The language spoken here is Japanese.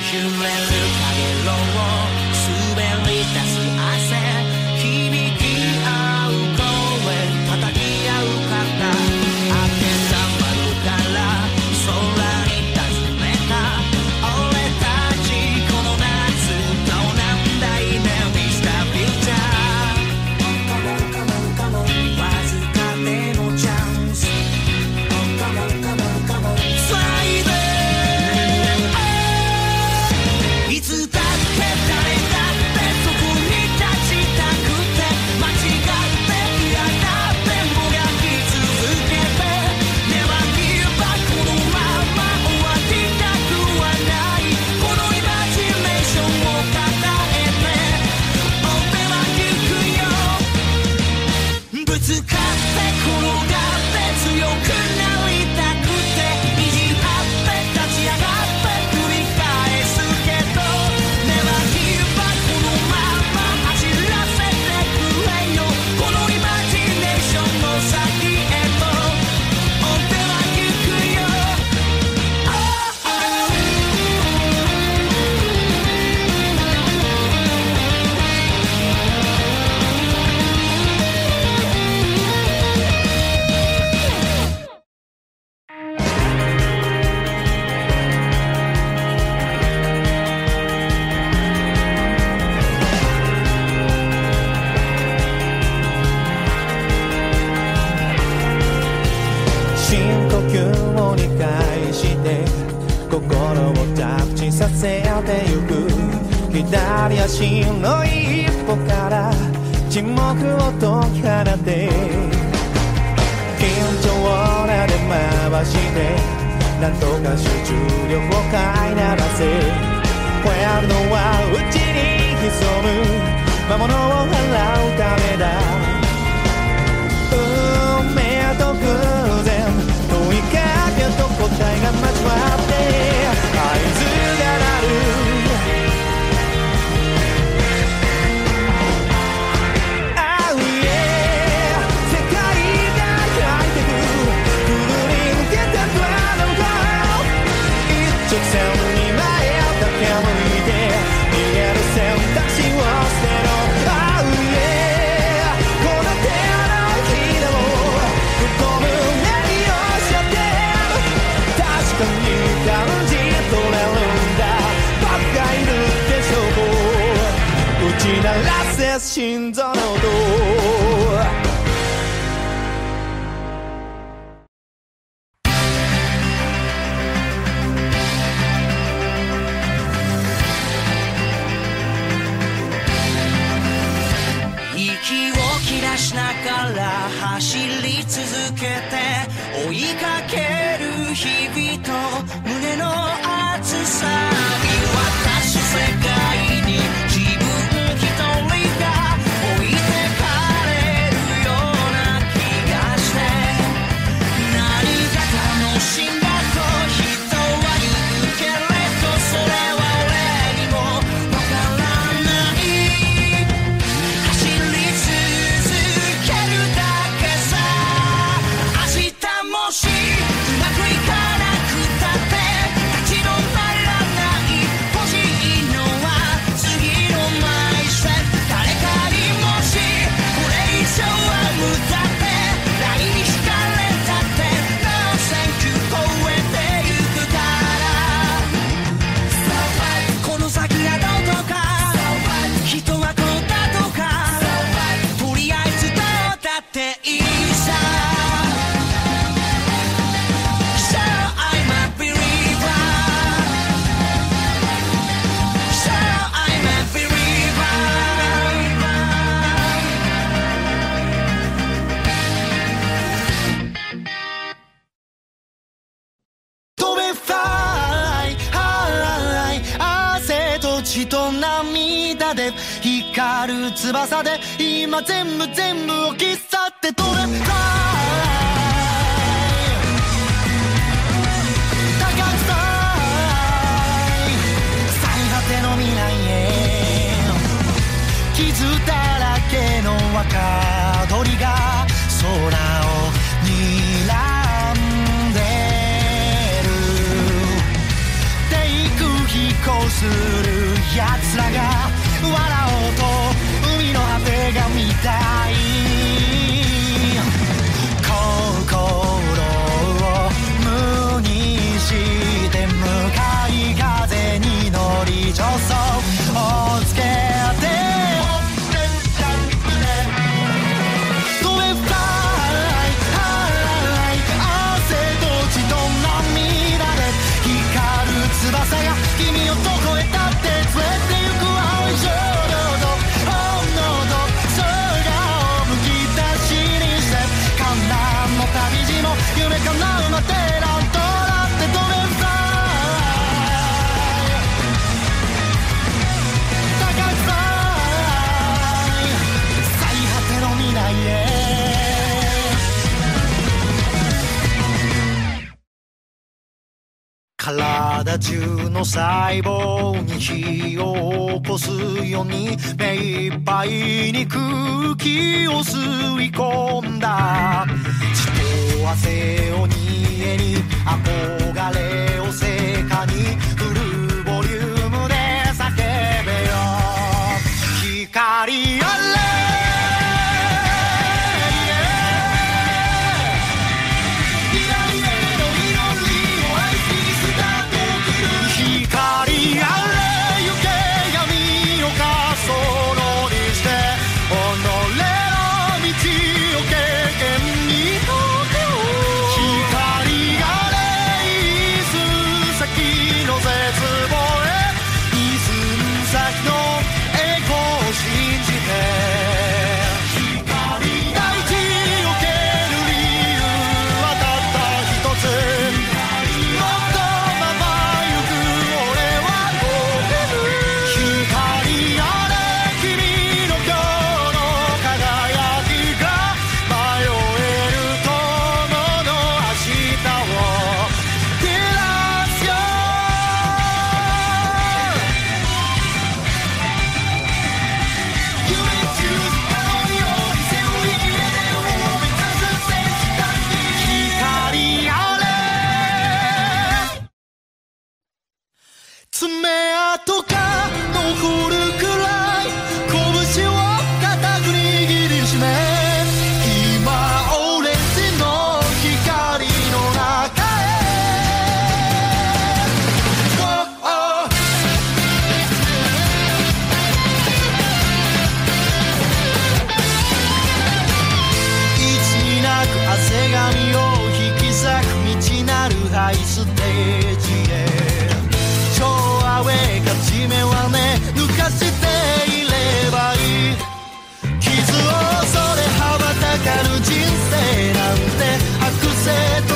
揺れる影色を滑り出す汗響き合う声叩き合う肩開けた窓から空に尋ねた俺たちこの夏どうなんだいね Mr. Future わずかでのチャンスいつだって誰だってそこに立ちたくて間違って嫌だってもがき続けて Never give up このまま終わりたくはないこのイマジネーションを抱えて俺は行くよぶつかって転がって強くなりたくて意地張って立ち上がって繰り返すけど Never give up このまま走らせてくれよこのイマジネーションの先へと俺は行くよ深呼吸を2回して心を着地させてゆく左足の一歩から沈黙を解き放って緊張なで回してなんとか集中力を飼いならせ吠えるのはうちに潜む魔物を払うためだ運命と偶然問いかけと答えが交わって合図が鳴るOh yeah 世界が開いてくくぐり抜けたドラゴン一直線に前だけ向いて逃げる選択肢を捨てろ Oh yeah この手のひらを不幸胸に押し当てる確かに感じ取れるんだ僕がいるって証拠打ち鳴らせ心臓の音息を切らしながら走り続けて追いかける日々と胸の熱さ見渡す世界に自分一人が置いてかれるような気がして何が楽しいんだと人は言うけれどそれは俺にもわからない走り続けるだけさ明日もしうまくいかなくたって立ち止まらない欲しいのは次のマイステップ誰かにもしこれ以上は無駄ってラインに惹かれたって No thank you 超えてゆくからこの先がどこか人はこうだとかとりあえずどうだっていいさ So I'm a believer So I'm a believer 飛べフライ汗と血と涙で光る翼で今全部を切っ去って飛べフライ高くさい最果ての未来へ傷だらけの若鳥が空を睨んでる低空飛行する奴らが笑おうと海の果てが見たい心を無にして向かい風に乗り助走をつけて翼が君をどこへだって連れて行く青い衝動と本能と空をむき出しにして観覧の旅路も夢叶うまでなんとだって止めフライ高いフライ最果ての未来へ体中の細胞に火を起こすように目いっぱいに空気を吸い込んだ血と汗を煮えに憧れを世界にフルボリュームで叫べよ光あれハイステージへ超アウェイ勝ち目はね抜かしていればいい傷を恐れ羽ばたかる人生なんてアクセ